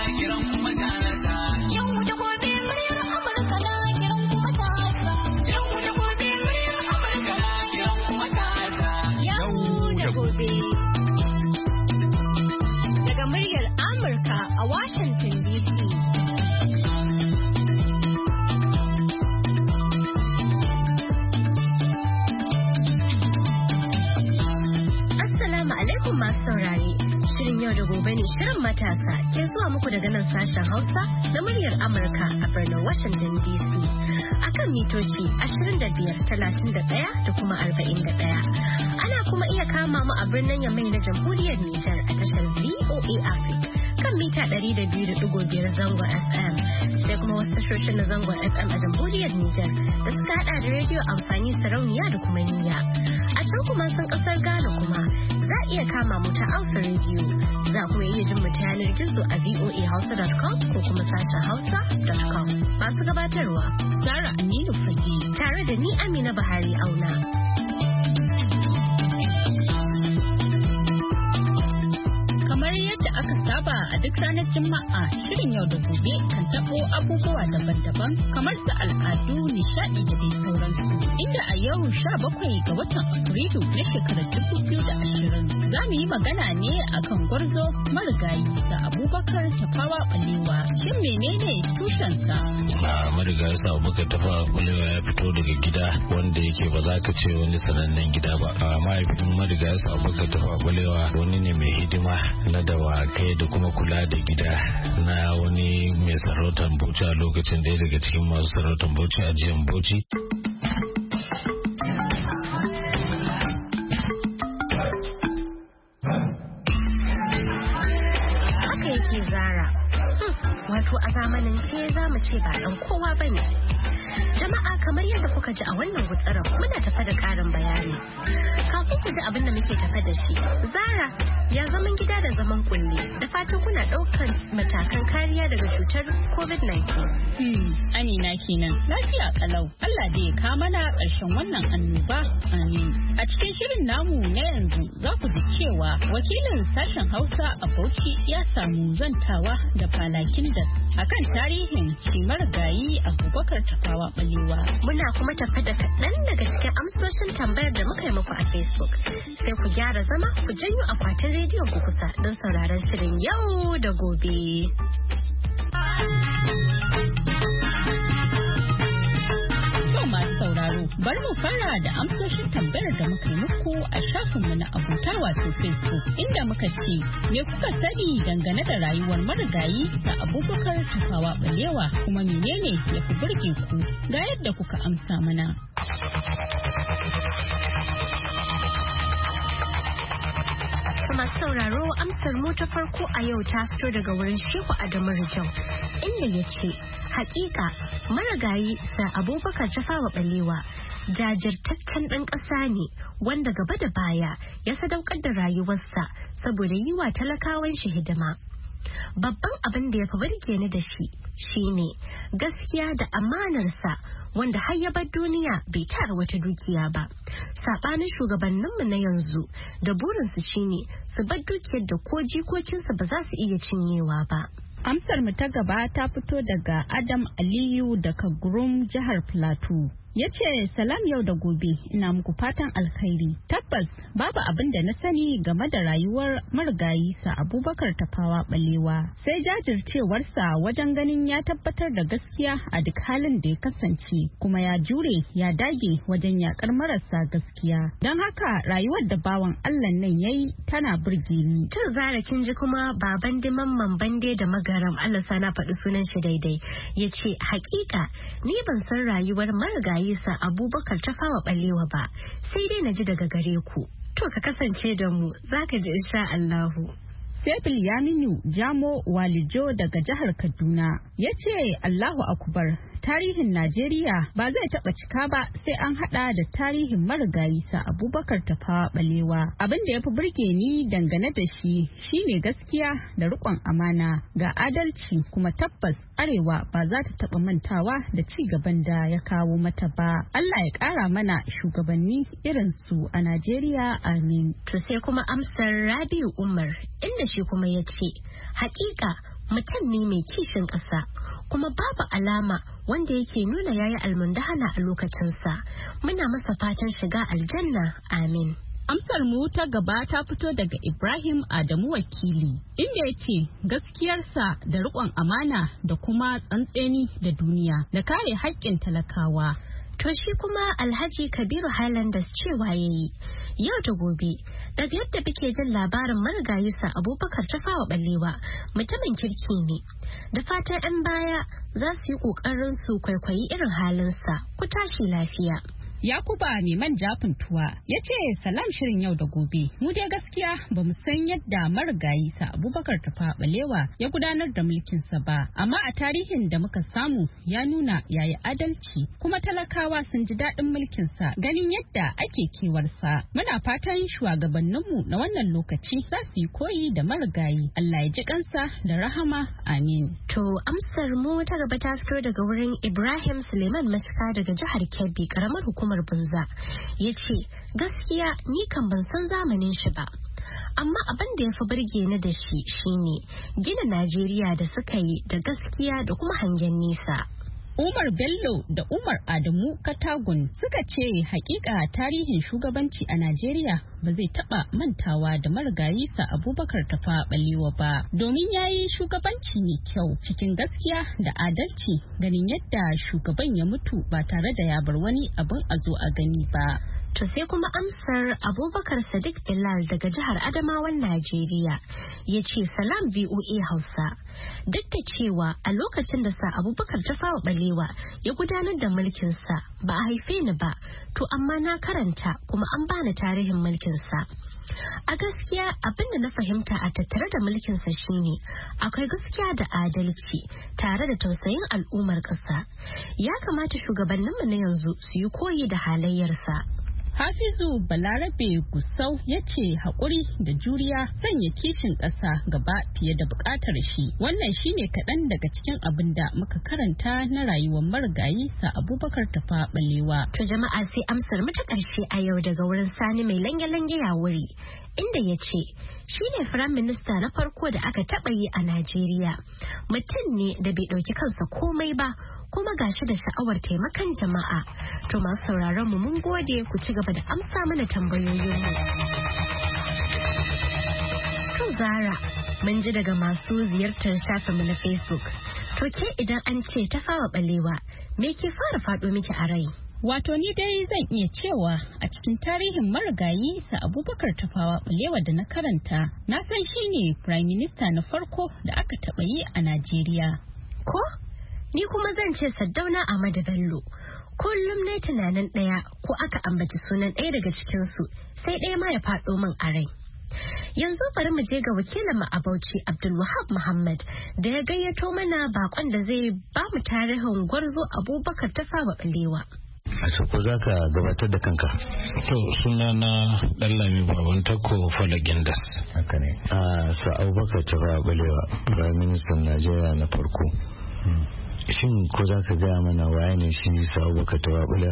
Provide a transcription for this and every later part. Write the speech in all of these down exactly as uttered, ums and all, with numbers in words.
kiran matasa. Yau da gobe muryar Amurka na kiran matasa. Yau da gobe muryar Amurka na kiran matasa. Yau da gobe. Daga muryar Amurka a Washington D C. Masu saurare, shirin yau da gobe ne shirin matasa ke zuwa muku daga nan sashen Hausa na muryar Amurka a birnin Washington D C akan mitoci ashirin da biyar, talatin da ɗaya da kuma arba'in da ɗaya. Ana kuma iya kama mu a birnin Yamai na Jamhuriyar Nijar a tashar V O A Africa kan mita ɗari da biyu da ɗigo biyar zangon F M, sai kuma wasu tashoshin na zangon F M a Jamhuriyar Nijar da suka hada da rediyo amfani sarauniya da kuma niyya. A can kuma sun kasar Ghana kuma za a iya kama mu ta Alpha Radio, za kuma iya jin mu ta yanar gizo a voa hausa dot com ko kuma sashen hausa dot com. Masu gabatarwa Zara Aminu Fage tare da ni Amina Buhari Auna. Aka saba a duk ranar Juma'a shirin yau da gobe kan tabo abubuwa daban-daban kamar su al'adu, nishadi da dai sauransu. Inda a yau sha bakwai ga watan Afrilu na shekarar dubu biyu da ashirin za mu yi magana ne akan gwarzo marigayi da Abubakar Tafawa Balewa. Shin menene tushensa? A marigayi sa Abubakar Tafawa Balewa ya fito daga gida wanda yake ba za ka ce wani sanannen gida ba. A mahaifin marigayi sa Abubakar Tafawa Balewa wani ne mai hidima na dawa kai da kuma kula da gida na wani mai sarautar Bauchi a lokacin ɗaya daga cikin masu sarautar Bauchi a jiyan Bauchi. Haka yake Zara. Wato a zamanance za mu ce ba ɗan kowa ba ne. Jama'a kamar yadda kuka ji a wannan gutsarar muna tafa da ƙarin bayani. Kafin ku ji abin da muke tafa da shi, Zara ya zaman gida da zaman kulle da fatan kuna ɗaukar matakan kariya daga cutar covid nineteen. Hmm, Amina kenan lafiya kalau. Allah da ya ka mana ƙarshen wannan annoba. Amin. A cikin shirin namu na yanzu za ku ji cewa wakilin sashen Hausa a Bauchi ya samu zantawa da falakin da akan tarihin shi marigayi Abubakar Tafawa Balewa. Muna kuma tafa da kaɗan daga cikin amsoshin tambayar da muka yi muku a Facebook. Sai ku gyara zama ku janyo akwatin rediyon ku kusa don sauraron shirin yau da gobe. To masu sauraro, bari mu fara da amsoshin tambayar da muka yi muku a shafinmu na abota wato Facebook, inda muka ce, me kuka sani dangane da rayuwar marigayi da Abubakar Tafawa Balewa kuma menene ya fi burge ku? Ga yadda kuka amsa mana. Masu sauraro amsar mu ta farko a yau ta fito daga wurin Shehu Adamu Rijau, inda ya ce, hakika marigayi sa Abubakar Tafawa Balewa jajirtaccen ɗan ƙasa ne wanda gaba da baya ya sadaukar da rayuwarsa saboda yi wa talakawan shi hidima. Babban abin da ya fi burge ni da shi shine gaskiya da amanarsa wanda har ya bar duniya bai tara wata dukiya ba. Saɓanin shugabanninmu na yanzu da burinsu shine su bar dukiyar da ko jikokinsu ba za su iya cinyewa ba. Amsar mu ta gaba ta fito daga Adam Aliyu daga Gurum jihar Plateau. Ya ce, salam yau da gobe, ina muku fatan alkhairi. Tabbas babu abin da na sani game da rayuwar marigayi sa Abubakar Tafawa Balewa. Sai jajircewarsa wajen ganin ya tabbatar da gaskiya a duk halin da ya kasance, kuma ya jure ya dage wajen yakar marasa gaskiya. Don haka rayuwar da bawan Allah nan yayi tana burge ni. Tun Zara kin ji kuma baban Mamman Bande da Magaram, Allah sana faɗi sunan shi daidai. Ya ce, hakika ni ban san rayuwar marigayi sa Abubakar Tafawa Balewa ba, sai dai na ji daga gare ku. To ka kasance da mu, zaka ji insha Allahu. Sebil Yaminu Jamo Walijo daga jihar Kaduna ya ce Allahu Akbar, tarihin Najeriya ba zai taɓa cika ba sai an haɗa da tarihin marigayi sa Abubakar Tafawa Balewa. Abin da ya fi burge ni dangane da shi shine gaskiya da riƙon amana ga adalci, kuma tabbas Arewa ba za ta taɓa mantawa da ci gaban da ya kawo mata ba. Allah ya ƙara mana shugabanni irin su a Najeriya, amin. To sai kuma amsar Rabiu Umar, inda shi kuma ya ce, hakika mutum ne mai kishin ƙasa kuma babu alama wanda yake nuna yayi almundahana a lokacinsa. Muna masa fatan shiga aljanna, amin. Amsar mu ta gaba ta fito daga Ibrahim Adamu Wakili, inda ya ce gaskiyarsa da riƙon amana da kuma tsantseni da duniya da kare haƙƙin talakawa. To shi kuma Alhaji Kabiru Highlanders cewa ya yi, yau da gobe, daga yadda muke jin labarin marigayi sa Abubakar Tafawa Balewa mutumin kirki ne. Da fatan 'yan baya za su yi ƙoƙarin su kwaikwayi irin halinsa, ku tashi lafiya. Yakuba mai manja funtuwa ya ce salam shirin yau da gobe mu dai gaskiya ba mu san yadda marigayi sa Abubakar Tafawa Balewa ya gudanar da mulkinsa ba, amma a tarihin da muka samu ya nuna yayi adalci kuma talakawa sun ji daɗin mulkinsa ganin yadda ake kewarsa. Muna fatan shugabanninmu na wannan lokaci za su yi koyi da marigayi. Allah ya ji kansa da rahama, amin. To amsar mu ta gaba ta fito daga wurin Ibrahim Suleiman Mashka daga jihar Kebbi, karamar hukumar Bunza. Ya ce gaskiya ni kan ban san zamanin shi ba, amma abin da ya fi burge ni da shi shine gina Najeriya da suka yi da gaskiya da kuma hangen nisa. Umar Bello da Umar Adamu Katagun suka ce hakika tarihin shugabanci a Najeriya ba zai taba mantawa da marigayi sa Abubakar Tafawa Balewa ba, domin yayi shugabanci mai kyau cikin gaskiya da adalci, ganin yadda shugaban ya mutu ba tare da ya bar wani abin a zo a gani ba. To sai kuma amsar Abubakar Sadiq Bilal daga jihar Adamawan Najeriya ya ce salam V O A Hausa. Duk da cewa a lokacin da sa Abubakar Tafawa Balewa ya gudanar da mulkinsa ba a haife ni ba, to amma na karanta kuma an bani tarihin mulkinsa. A gaskiya abin da na fahimta a tattare da mulkinsa shine akwai gaskiya da adalci tare da tausayin al'ummar ƙasa. Ya kamata shugabanninmu na yanzu su yi koyi da halayyarsa. Hafizu Balarabe Gusau ya ce haƙuri da juriya sanya kishin ƙasa gaba fiye da buƙatar shi. Wannan shine kaɗan daga cikin abin da muka karanta na rayuwar marigayi sa Abubakar Tafawa Balewa. To jama'a sai amsar mu ta ƙarshe a yau daga wurin Sani mai lange-lange ya wuri, inda ya ce shi ne Firayim Minista na farko da aka taɓa yi a Najeriya. Mutum ne da bai ɗauki kansa komai ba, kuma gashi da sha'awar taimakon jama'a. To masu sauraron mu mun gode, ku ci gaba da amsa mana tambayoyinmu. To Zara, mun ji daga masu ziyartar shafinmu na Facebook. To ke idan an ce Tafawa Balewa, me ke fara faɗo miki a rai? Wato ni dai zan iya cewa a cikin tarihin marigayi sa Abubakar Tafawa Balewa da na karanta, na san shi ne Prime Minister na farko da aka taɓa yi a Najeriya. Ko? Ni kuma zan ce Saddauna Ahmadu Bello. Kullum ne tunanin ɗaya ko aka ambaci sunan ɗaya daga cikinsu, sai ɗaya ma ya faɗo min a rai. Yanzu bari mu je ga wakilinmu a Bauchi Abdulwahab Muhammad da ya gayyato mana bakon da zai ba mu tarihin gwarzo Abubakar Tafawa Balewa. A ko za ka gabatar da kanka? To suna na Ɗanlami Baban Tako Falagindas. Haka ne. A sa Abubakar Tafawa Balewa, Prime Minister Najeriya na farko. Shin ko za ka gaya mana waye ne shi sa Abubakar Tafawa Balewa?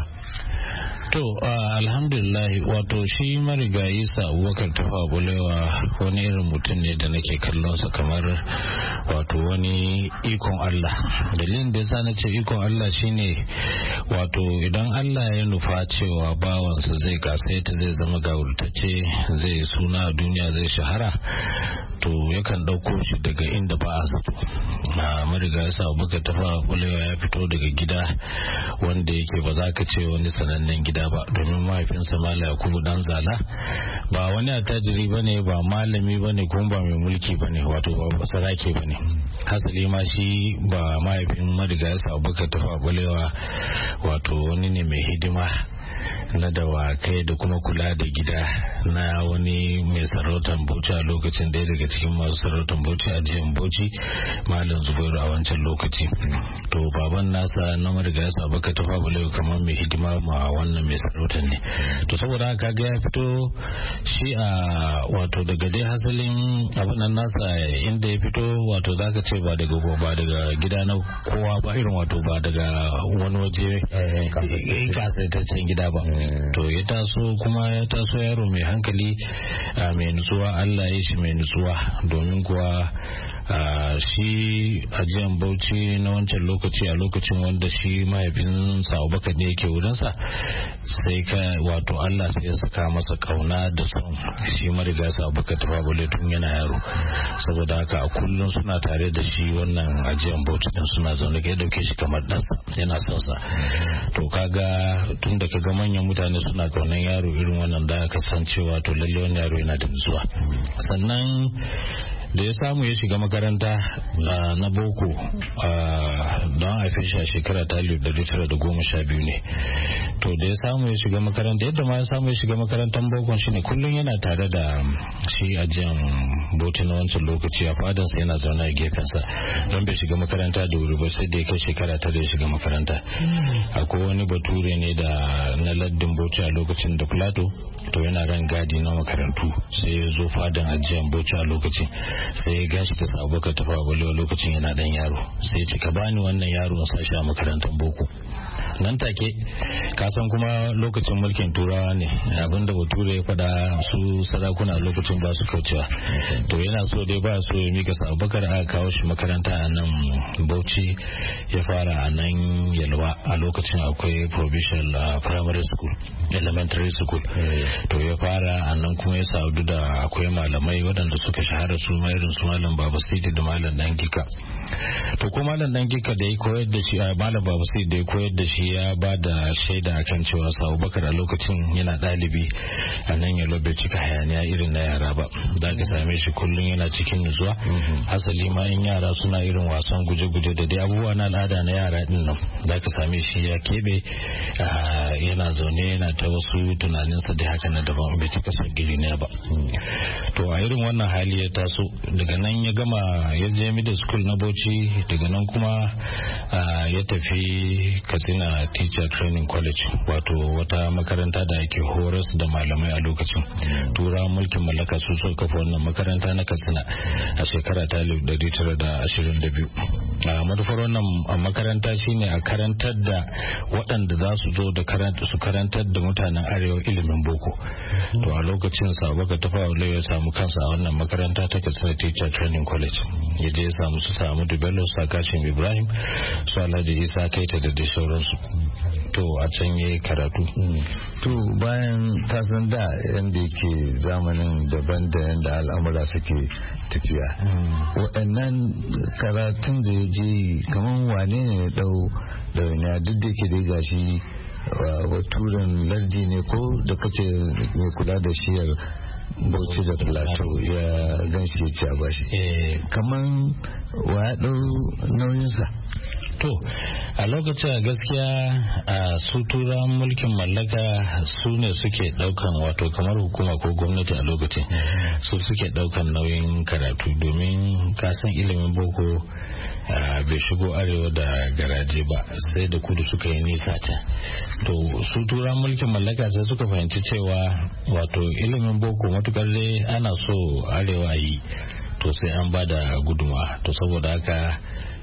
To uh, alhamdulillah, wato shi marigayi sa Abubakar Tafawa Balewa wani irin mutum ne da nake kallonsa kamar wato wani ikon Allah. Dalilin da yasa nace ikon Allah shine wato idan Allah ya nufa cewa bawansa zai kasaita, zai zama gawurtacce, zai suna a duniya, zai shahara, to yakan dauko shi daga inda ba a zato. Marigayi sa Abubakar Tafawa Balewa ya fito daga gida wanda yake ba za ka ce wani sanannen gida ba, domin mahaifinsa Malam Yakubu Dan Zala ba wani attajiri bane, ba malami bane, kuma ba mai mulki bane, wato ba sarake bane. Hasali ma shi ba mahaifin marigayi sa Abubakar Tafawa Balewa wato wani ne mai hidima na dawakai da kuma kula da gida na wani mai sarautar Bauchi a lokacin, ɗaya daga cikin masu sarautar Bauchi a jihar Bauchi, Malam Zubairu a wancan lokaci. To baban nasa na marigayi sa Abubakar Tafawa Balewa kamar mai hidima ma wannan mai sarautar ne. To saboda haka ga ya fito shi a wato daga dai hasalin abin nan nasa inda ya fito, wato zaka ce ba daga ba daga gida na kowa ba, irin wato ba daga wani waje kasaitaccen gida ba. To ya taso kuma ya taso yaro mai hankali, mai nutsuwa. Allah ya shi mai nutsuwa, domin kuwa shi ajiyan Bauchi na wancan lokaci a lokacin wanda shi mahaifinsa Abubakar ne yake wurinsa, sai ka wato Allah sai ya saka masa kauna da son shi marigayi Abubakar Tafawa Balewa tun yana yaro. Saboda haka a kullum suna tare da shi wannan ajiyan Bauchi din, suna zaune kai dauke shi kamar ɗansa, yana son sa. To kaga tun da kaga manyan mutane suna kaunan yaro irin wannan, da ka san cewa to lalle wannan yaro yana da nutsuwa. Sannan da ya samu ya shiga makaranta na boko don haife shi a shekara ta da tara da goma sha biyu ne. To da ya samu ya shiga makaranta, yadda ma ya samu ya shiga makarantar bokon shine kullum yana tare da shi ajiyan Bauchi na wancan lokaci a fadansa, yana zaune a gefensa, don bai shiga makaranta da wuri ba sai da ya kai shekara tara ya shiga makaranta. Akwai wani bature ne da na laddin Bauchi a lokacin da Plato, to yana ran gadi na makarantu, sai ya zo fadan ajiyan Bauchi a lokacin, sai ya gashi da Abubakar Tafawa Balewa lokacin yana dan yaro, sai ya ce ka bani wannan yaro in sa shi a makarantar boko. Nan take ka san kuma lokacin mulkin turawa ne, abinda bature ya faɗa su sarakuna lokacin ba su kaucewa. To yana so dai ba so ya mika Abubakar, aka kawo shi makaranta a nan Bauchi, ya fara a nan Yalwa. A lokacin akwai provincial primary school, elementary school. To ya fara a nan kuma ya sadu da akwai malamai waɗanda suka shahara su ma irin su malam Baba Sidi da malam Dangika. To ko malam Dangika da ya koyar da shi, malam Baba Sidi da ya koyar da shi ya ba da shaida akan cewa Abubakar a lokacin yana ɗalibi a nan Yalwa bai cika hayaniya irin na yara ba. Da ka same shi kullum yana cikin nutsuwa. Hasali ma in yara suna irin wasan guje-guje da dai abubuwa na al'ada na yara din nan, da ka same shi ya kebe yana zaune yana ta wasu tunaninsa da haka na daban, bai cika son giri ne ba. To a irin wannan hali ya taso, daga nan ya gama ya je middle school na Bauchi, daga nan kuma ya tafi Katsina Teacher Training College, wato wata makaranta da ake horas da malamai a lokacin. Tura mulkin mallaka su suka kafa wannan makaranta na Katsina a shekara ta ɗari tara da ashirin da biyu. Manufar wannan makaranta shine a karantar da waɗanda za su zo da su karantar da mutanen arewa ilimin boko. To a lokacin Abubakar Tafawa Balewa ya samu kansa a wannan makaranta ta Katsina Teacher Training College. Ya je ya samu su samu Bello, Sakashin Ibrahim, su Alhaji Isa Kaita da dai sauransu. To a can yayi karatu. To bayan kasan da yanda yake zamanin daban da yanda al'amura suke tafiya, waɗannan karatun da ya je kaman wane ne ya dau da wani, duk da ke dai gashi baturen lardi ne ko da kace mai kula da shiyar Bauchi da Plateau ya ganshi ya ci a bashi, kaman wa ya dau nauyinsa? To a lokacin gaskiya a su turan mulkin mallaka su ne suke daukan, wato kamar hukuma ko gwamnati a lokacin su suke daukan nauyin karatu, domin kasan ilimin boko bai shigo arewa da garaje ba, sai da kudu suka yi nisa can. To su turan mulkin mallaka sai suka fahimci cewa wato ilimin boko matukar dai ana so arewa yi, to sai an ba da guduma. To saboda haka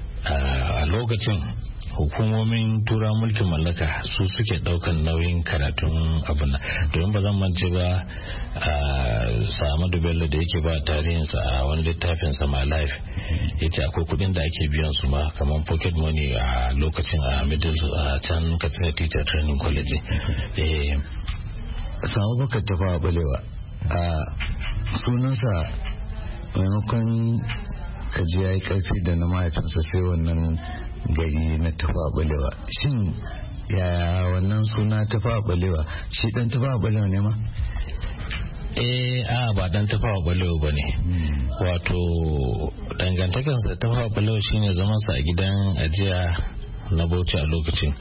a lokacin hukumomin tura mulkin mallaka su suke daukan nauyin karatun abin nan. Domin ba zan mance ba Ahmadu Bello da yake ba tarihinsa a wani littafin sa My Life, yace akwai kudin da ake biyan su ma kamar pocket money a lokacin a middle a can Katsina Teacher Training College. eh Abubakar Tafawa Balewa a sunansa maimakon kaji ya yi karfi da na mahaifinsa sai wannan gari na Tafawa Balewa. Shin ya wannan suna Tafawa Balewa, shi dan Tafawa Balewa ne ma? eh a ba dan Tafawa Balewa ba ne. Wato dangantakansa Tafawa Balewa shine zamansa a gidan ajiya na Bauchi a lokacin,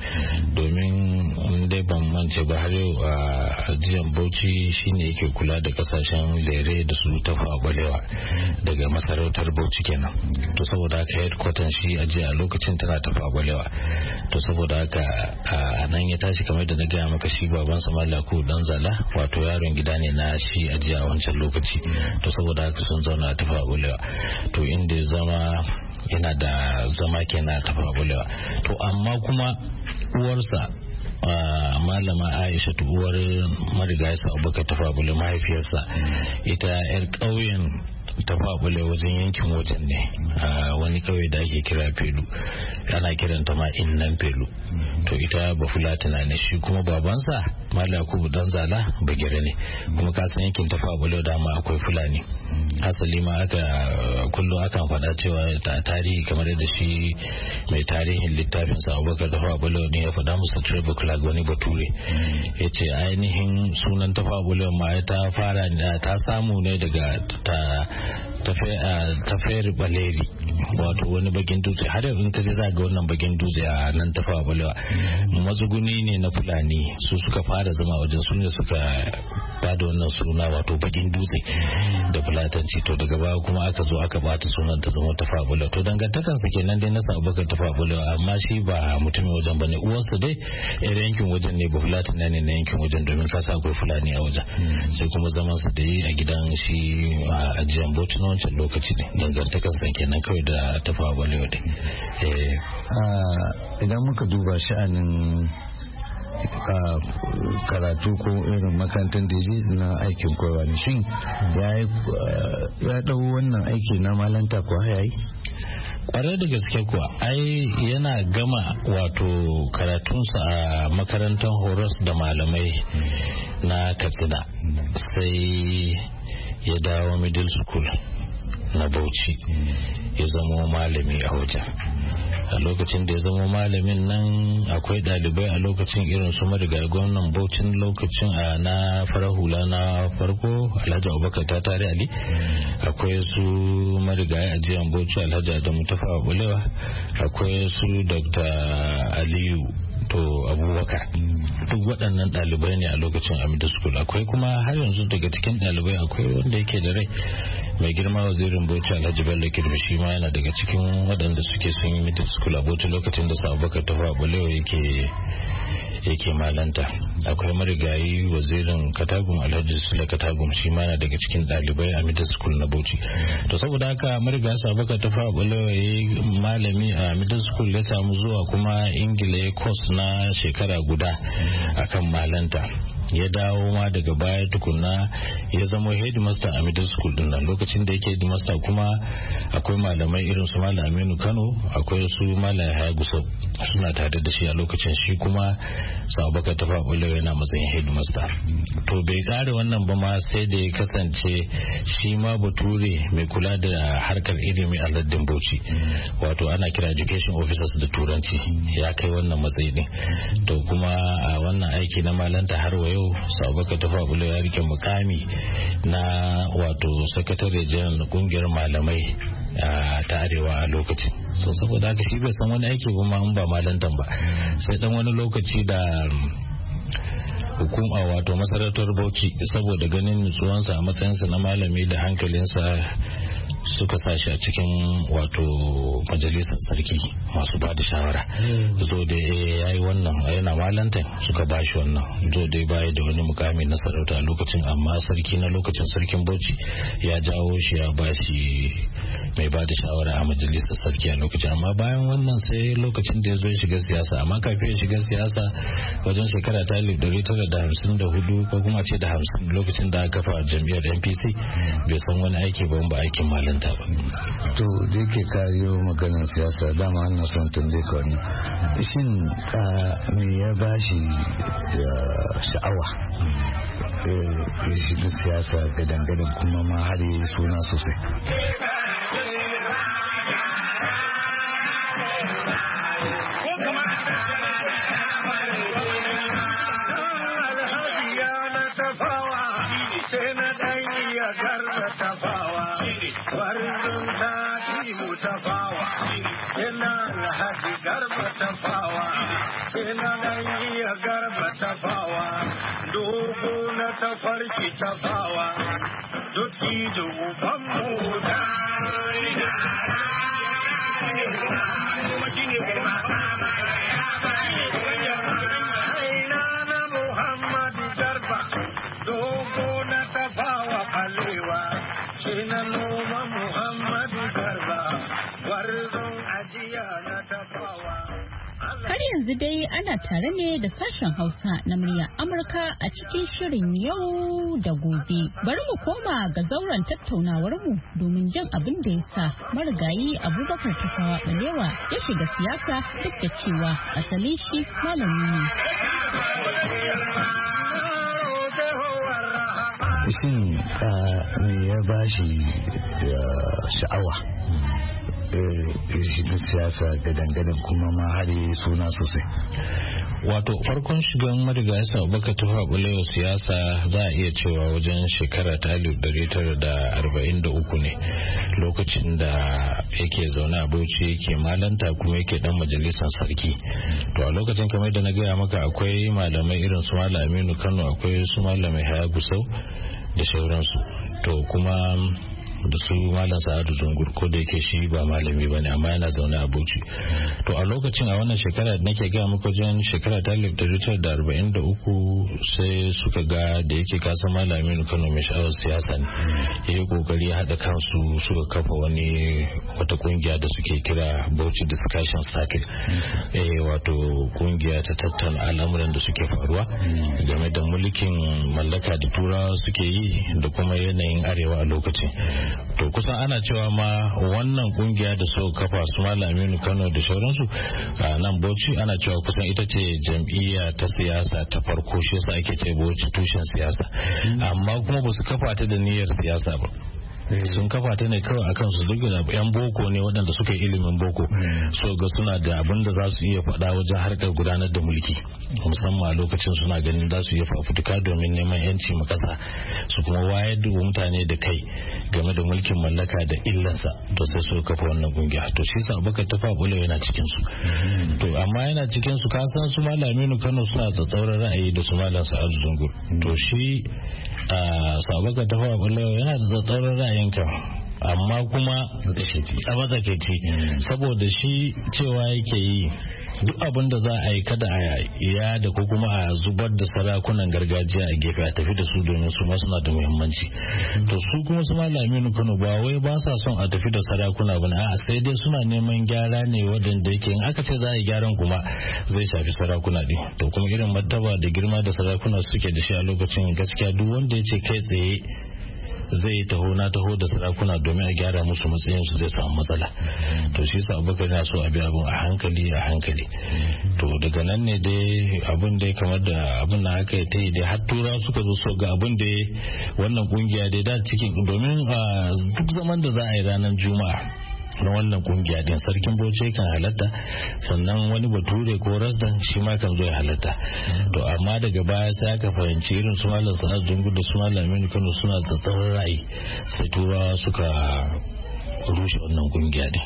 domin dai ban mance ba har yau a ajiyan Bauchi shine yake kula da kasashen lere da su Tafawa Balewa daga masarautar Bauchi kenan. To saboda haka headquarter shi ajiya a lokacin tana Tafawa Balewa. To saboda haka a nan ya tashi, kamar da na gaya maka, shi baban sa Mallaku dan Zala, wato yaron gida ne na shi ajiya a wancan lokaci. To saboda haka sun zauna a Tafawa Balewa. To inda ya zama yana da zama kenan a Tafawa Balewa. To amma kuma uwarsa malama Aisha, uwar marigayi Abubakar Tafawa Balewa, mahaifiyarsa ita yar ƙauyen tafawa balewa wajen yankin wajen ne a wani kauye da ake kira Felu, ana kiranta ma innan Felu. To ita ba Fulatana ne, shi kuma babansa Malam Yakubu dan Zala Bagire ne, kuma ka san yankin tafawa balewa dama akwai Fulani. Hasali ma aka kullum akan faɗa cewa ta tarihi kamar yadda shi mai tarihin littafin sa Abubakar tafawa balewa ne ya faɗa musu Trevor Clark wani bature ya ce ainihin sunan tafawa balewa ma ta fara ta samu ne daga ta tafiyar baleri, wato wani bakin dutse. Har yanzu ka je za ga wannan bakin dutse a nan tafawa balewa matsuguni ne na Fulani, su suka fara zama wajen, su ne suka bada wannan suna wato bakin dutse da Fulatanci. To daga baya kuma aka zo aka bata sunan ta zama tafawa balewa. To dangantakansa kenan dai na Abubakar tafawa balewa, amma shi ba mutumin wajen bane. Uwarsa dai yar yankin wajen ne, ba Fulatana ne na yankin wajen, domin ka sa akwai Fulani a wajen. Sai kuma zaman sa da yi a gidan shi a jiyan Bauchi na wancan lokaci ne, dangantakansa kenan kawai da tafawa balewa din. Idan muka duba sha'anin karatu ko irin makarantar da je na aikin koyarwa ne, shin ya dau wannan aiki na malanta ko yayi? Kwarai da gaske kuwa, ai yana gama wato karatunsa a makarantar horos da malamai na Katsina, sai ya dawo middle school na Bauchi ya zama malami a wajen. A lokacin da ya zama malamin nan akwai dalibai a lokacin irin su marigayi gwamnan Bauchin lokacin a na farar hula na farko Alhaji Abubakar Tatare Ali, akwai su marigayi a jiyan Bauchi Alhaji Adamu Tafawa Balewa, akwai su Dr. Aliyu to Abubakar. Duk waɗannan ɗalibai ne a lokacin a middle school. Akwai kuma har yanzu daga cikin ɗalibai akwai wanda yake da rai, mai girma wazirin Bauchi Alhaji Bello Kirmi, shi ma yana daga cikin waɗanda suke sun yi middle school a Bauchi lokacin da Abubakar Tafawa Balewa yake yake malanta. Akwai marigayi wazirin Katagum Alhaji Sule Katagum, shi ma yana daga cikin ɗalibai a middle school na Bauchi. To saboda haka marigayi Abubakar Tafawa Balewa yayi malami a middle school, ya samu zuwa kuma Ingila ya course na shekara guda akan malanta. Ya dawo ma daga baya tukunna ya zama headmaster a middle school din nan. Lokacin da yake headmaster kuma akwai malamai irin su Malam Aminu Kano, akwai su Malam Yahaya Gusau suna tare da shi a lokacin. Shi kuma Abubakar Tafawa Balewa yana matsayin headmaster. To bai kare wannan ba ma sai da ya kasance shi ma bature mai kula da harkar ilimi a lardin Bauchi, wato ana kira education officers da turanci, ya kai wannan matsayi din. To kuma a wannan aiki na malanta har wa yau Abubakar Tafawa Balewa ya rike mukami na wato sakatare janar na kungiyar malamai ta arewa a lokacin. So saboda haka shi bai san wani aiki ba ma in ba malantan ba, sai dan wani lokaci da hukuma wato masarautar Bauchi saboda ganin nutsuwansa a matsayinsa na malami da hankalinsa suka sa shi a cikin wato majalisar sarki masu ba da shawara. Zo da ya yi wannan yana malantan suka ba shi wannan, zo da baya da wani mukami na sarauta a lokacin, amma sarki na lokacin sarkin Bauchi ya jawo shi ya ba shi mai ba da shawara a majalisar sarki a lokacin. Amma bayan wannan sai lokacin da ya zo shiga siyasa, amma kafin ya shiga siyasa wajen shekara ta alif ɗari tara da hamsin da hudu ko kuma ce da hamsin, lokacin da aka kafa jam'iyyar N P C, bai san wani aiki ba ba aikin malam. To da yake kayo maganar siyasa, dama ana son tambaye ka wani shin me ya bashi sha'awa ya shiga siyasa gadan-gadan kuma ma har yi suna sosai? Garba Tafawa, ina nan iya Garba Tafawa, dogo na tafarki Tafawa, duki duban mu da na Muhammadu Garba, dogo na Tafawa Balewa, ina noma Muhammadu Garba, warzon ajiya na Tafawa. Har yanzu dai ana tare ne da sashen Hausa na muryar Amurka a cikin shirin yau da gobe. Bari mu koma ga zauren tattaunawar mu domin jin abin da ya sa marigayi Abubakar Tafawa Balewa ya shiga siyasa duk da cewa asali shi malami ne. Shin me ya bashi sha'awa shiga siyasa ga dangadan kuma ma har yi suna sosai? Wato farkon shigan marigayi Abubakar Tafawa Balewa siyasa za a iya cewa wajen shekara ta alif dari tara da arba'in da uku ne, lokacin da yake zaune a Bauchi yake malanta kuma yake dan majalisar sarki. To a lokacin kamar da na gaya maka akwai malamai irin su Malam Aminu Kano, akwai su Malam Yahaya Gusau da sauransu. To kuma da su Malam Sa'adu Zungur, ko da yake shi ba malami bane amma yana zaune a Bauchi. To a lokacin a wannan shekara da nake gaya muku wajen shekara ta alif dari tara da arba'in da uku sai suka ga da yake kasan Malam Aminu Kano mai sha'awar siyasa ne, ya yi kokari ya haɗa kansu suka kafa wani wata kungiya da suke kira Bauchi Discussion Circle, eh wato kungiya ta tattauna al'amuran da suke faruwa game da mulkin mallaka da turawa suke yi da kuma yanayin arewa a lokacin. To kusan ana cewa ma wannan kungiya da suka kafa su Malam Aminu Kano da sauransu a nan Bauchi, ana cewa kusan ita ce jam'iyya ta siyasa ta farko, shi yasa ake ce Bauchi tushen siyasa, amma kuma ba su kafa ta da niyyar siyasa ba. Sun kafa ta ne kawai akan su duk da yan boko ne waɗanda suka yi ilimin boko, so ga suna da abin da za su iya faɗa wajen harkar gudanar da mulki, musamman a lokacin suna ganin za su iya fafutuka domin neman yanci ma ƙasa, su kuma wayar da mutane da kai game da mulkin mallaka da illansa. To sai su kafa wannan kungiya. To shi sa Abubakar Tafawa Balewa yana cikin su. To amma yana cikin su kasan su Malam Aminu Kano suna tsatsauran ra'ayi da su Malam Sa'adu Zungur. To shi a Abubakar Tafawa Balewa yana da tsatsauran ra'ayin ka, amma kuma a matsakaici, saboda shi cewa yake yi duk abin da za a yi kada a ya da ko kuma a zubar da sarakunan gargajiya a gefe a tafi da su domin su ma suna da muhimmanci. To su kuma su Malam Aminu Kano ba wai ba sa son a tafi da sarakuna ba, a sai dai suna neman gyara ne wadanda yake in aka ce za a yi gyaran kuma zai shafi sarakuna din. To kuma irin martaba da girma da sarakuna suke da shi a lokacin, gaskiya duk wanda ya ce kai tsaye zai taho na taho da sarakuna domin a gyara musu matsayin su zai samu matsala. To shi sa Abubakar yana so a bi abin a hankali a hankali. To daga nan ne dai abin da kamar da abin na aka yi ta yi dai har tura suka zo so ga abin da wannan kungiya dai da cikin, domin duk zaman da za a yi ranar Juma'a na wannan kungiya din sarkin Bauchi kan halatta, sannan wani bature ko rasdan shi ma kan zo ya halatta. To amma daga baya sai aka fahimci irin su Malam Sa'adu Zungur da su Malam Aminu Kano suna tsatsauran ra'ayi, sai turawa suka rushe wannan kungiya din.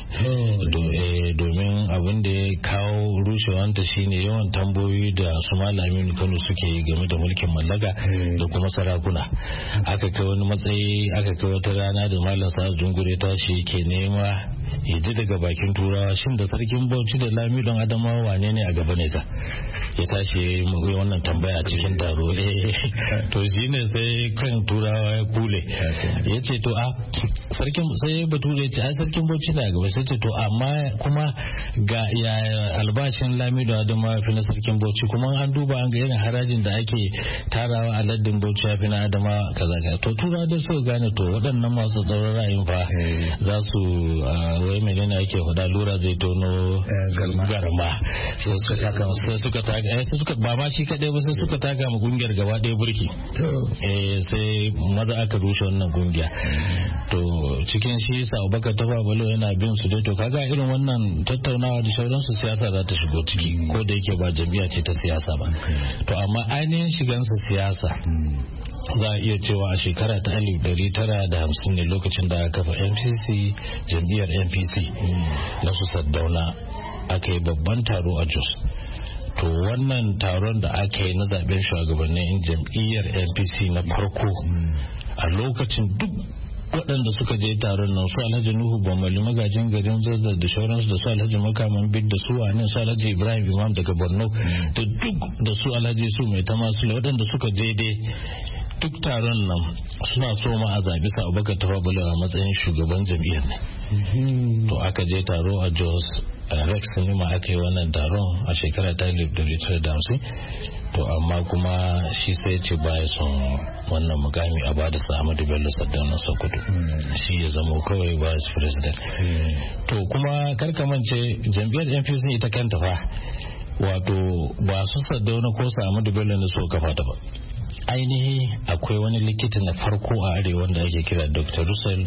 Domin abin da ya kawo rushewanta shine yawan tambayoyi da su Malam Aminu Kano suke yi game da mulkin mallaka da kuma sarakuna. Aka kai wani matsayi, aka kai wata rana da Malam Sa'adu Zungur ya tashi yake nema ya ji daga bakin turawa shin da sarkin Bauchi da Lamidon Adamawa wane ne a gaba ne ka, ya tashi ya wannan tambaya cikin taro. To shine sai kan turawa ya kule, ya ce to a sarkin sai bature ya ce ai sarkin Bauchi na gaba, sai ce to amma kuma ga ya albashin Lamidon Adamawa fi na sarkin Bauchi, kuma an duba an ga irin harajin da ake tarawa a lardin Bauchi ya fi na Adamawa kaza kaza. To turawa da su gane to waɗannan masu tsaron ra'ayin fa za su wai menene ake faɗa, lura zai tono garma, sai suka taka sai suka ba ma shi kadai ba sai suka taka ma kungiyar gaba ɗaya burki. Eh sai maza aka rushe wannan kungiya. To cikin shi sa Abubakar Tafawa Balewa yana bin su dai. To kaga irin wannan tattaunawa da sauransu siyasa za ta shigo ciki, ko da yake ba jam'iyya ce ta siyasa ba. To amma ainihin shigansa siyasa za a iya cewa a shekara ta alif dari tara da hamsin ne, lokacin da aka kafa N P C, jam'iyyar N P C na su Sardauna, aka yi babban taro a Jos. To wannan taron da aka yi na zaben shugabannin jam'iyyar N P C na farko, a lokacin duk waɗanda suka je taron nan su Alhaji Nuhu Bamali magajin garin Zazzau da sauransu, da su Alhaji Makaman Bid, da su wani su Alhaji Ibrahim Imam daga Borno, da duk da su Alhaji su mai ta masu waɗanda suka je dai duk taron nan suna so ma a zaɓi sa Abubakar Tafawa Balewa a matsayin shugaban jam'iyyar ne. To aka je taro a Jos Rex Sinima aka yi wannan taron a shekara ta alif ɗari tara da hamsin. To amma kuma shi sai ce baya son wannan mukami a bada sa Ahmadu Bello Sardauna Sokoto. Shi ya zama kawai vice president. To kuma karkamance jam'iyyar N P C ita kanta fa wato ba su Sardauna ko sa Ahmadu Bello ne so kafa ta ba. Ainihi akwai wani likita na farko a arewa wanda ake kira Doctor Russell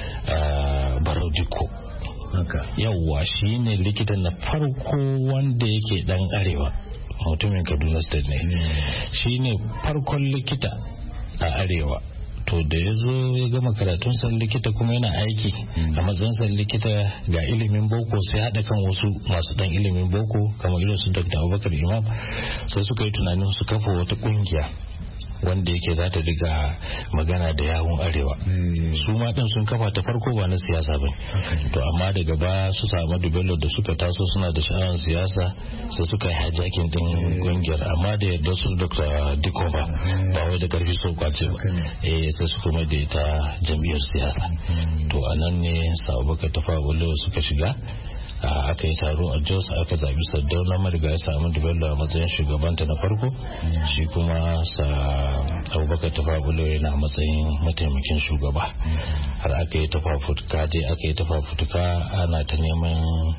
Barodiko. Yawwa shi ne likita na farko wanda yake dan arewa, mutumin Kaduna State ne. Shi ne farkon likita a arewa. To da ya zo ya gama karatun san likita kuma yana aiki a matsayin san likita ga ilimin boko, sai haɗa kan wasu masu dan ilimin boko kamar irin su Doctor Abubakar Imam, sai suka yi tunanin su kafa wata kungiya wanda yake za ta riga magana da yawun arewa. Su ma din sun kafa ta farko ba na siyasa ba. To amma daga baya su samu Bello da suka taso suna da sha'awar siyasa sai suka yi hijacking din kungiyar, amma da yadda su Doctor Diko ba ba wai da karfi so kwace ba. Eh sai suka mai da ita jam'iyyar siyasa. To anan ne sa Abubakar Tafawa Balewa suka shiga. Aka yi taro a Jos aka zaɓi Sardauna Marigayi Ahmadu Bello a matsayin shugabanta na farko, shi kuma sa Abubakar Tafawa Balewa yana matsayin mataimakin shugaba. Har aka yi tafafutuka dai aka yi tafafutuka ana ta neman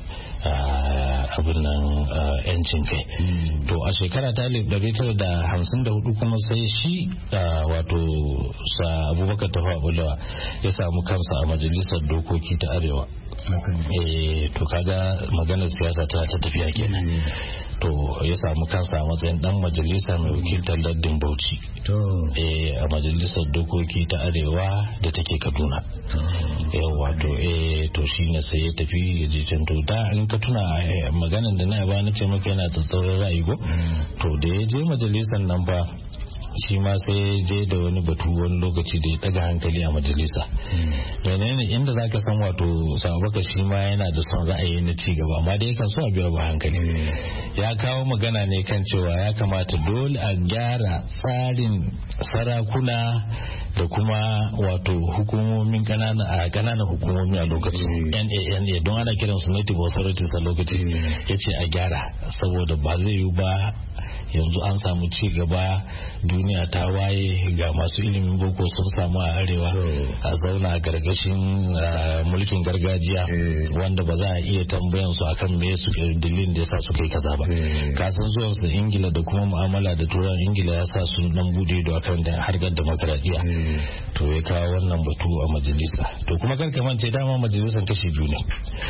abin nan yancin kai. To a shekara ta alif ɗari tara da hamsin da hudu kuma sai shi wato sa Abubakar Tafawa Balewa ya samu kansa a majalisar dokoki ta arewa. Eh to kaga maganar siyasa ta ta tafiya kenan. To ya samu kansa a matsayin dan majalisa mai wakiltar lardin Bauchi. To eh a majalisar dokoki ta arewa da take Kaduna. Eh wato eh to shine sai ya tafi ya je can. To da in ka tuna maganar da na ba na ce maka yana tsatsauran ra'ayi go. To da ya je majalisar nan ba shi ma sai je da wani batu wani lokaci da ya daga hankali a majalisa. Menene inda za ka san wato Abubakar shi ma yana da son ra'ayi na ci gaba, amma dai kan so a biya ba hankali. Ya kawo magana ne kan cewa ya kamata dole a gyara tsarin sarakuna da kuma wato hukumomin kanana a kananan hukumomi a lokacin N A N A don ana kiransu native authorities a lokacin. Ya ce a gyara saboda ba zai yi ba yanzu an samu ci gaba, duniya ta waye, ga masu ilimin boko sun samu a arewa a zauna a gargashin mulkin gargajiya wanda ba za a iya tambayan su akan me su dalilin da yasa suka yi kaza ba. Kasan zuwan su Ingila da kuma mu'amala da turan Ingila ya sa sun dan bude da akan da harkar demokradiya. To ya kawo wannan batu a majalisa. To kuma kar ka mance dama majalisar kashi biyu ne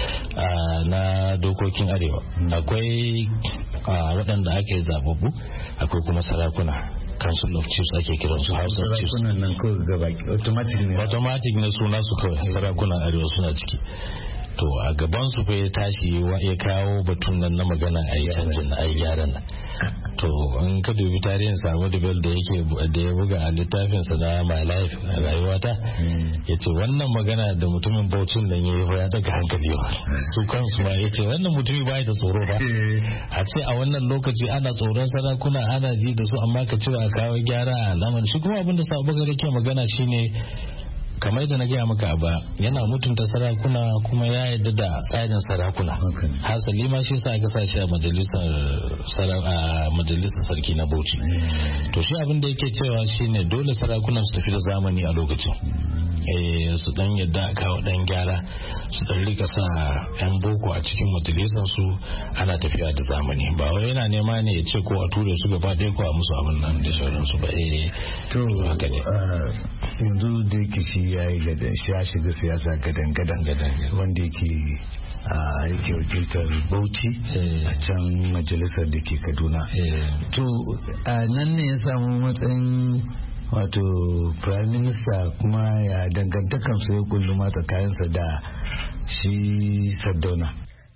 na dokokin arewa. Akwai waɗanda ake zababbu, akwai kuma sarakuna, council of chiefs ake kiran su, house of chiefs. Sarakunan nan ko gaba automatic ne automatic ne suna su kawai, sarakunan arewa suna ciki. To a gaban su fa ya tashi ya kawo batun nan na magana a yi canjin a yi gyaran nan. To in ka dubi tarihin Ahmadu Bello da yake da ya buga a littafinsa na My Life rayuwata, ya ce wannan magana da mutumin Bauchin nan ya yi fa ya daga hankali ba. Su kansu ma ya ce wannan mutumi ba da tsoro ba. A ce a wannan lokaci ana tsoron sarakuna ana ji da su, amma ka ce a kawo gyara a lamarin. Shi kuma abin da Abubakar yake magana shine kamar da na gaya maka ba, yana mutunta sarakuna kuma ya yarda da tsarin sarakuna. Hasali ma shi sa aka sa shi a majalisar majalisar sarki na Bauchi. To shi abin da yake cewa shine dole sarakunan su tafi da zamani a lokacin. Eh su dan yadda a kawo dan gyara, su dan rika sa yan boko a cikin majalisar su, ana tafiya da zamani. Ba wai yana nema ne ya ce ko a ture su gaba ɗaya ko a musu abin nan da sauran su ba. Eh to haka ne. Yanzu da yake shi ya yi gadan shi ya shiga siyasa gadan gadan wanda yake a yake wakiltar Bauchi a can majalisar da ke Kaduna. To a nan ne ya samu matsayin wato prime minister, kuma ya dangantakan su ya kulluma tsakaninsa da shi Sardauna.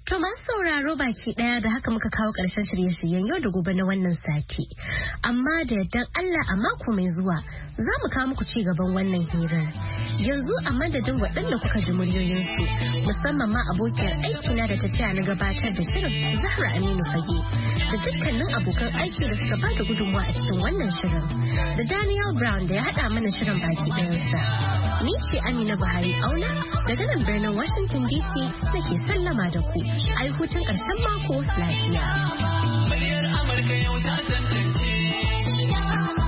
To masu sauraro baki daya da haka muka kawo ƙarshen shirye-shiryen yau da gobe na wannan sati. Amma da yardan Allah a mako mai zuwa za mu kawo muku ci gaban wannan hirar. Yanzu a madadin waɗanda kuka ji muryoyinsu musamman ma abokiyar aikina da ta ce na gabatar da shirin Zahra Aminu Fage da dukkanin abokan aiki da suka ba da gudunmawa a cikin wannan shirin. Da Daniel Brown da ya haɗa mana shirin baki ɗayansa. Ni ce Amina Buhari Auna daga nan birnin Washington D C nake sallama da ku. Ai hutun ƙarshen mako lafiya. Muryar Amurka yau ta tantance.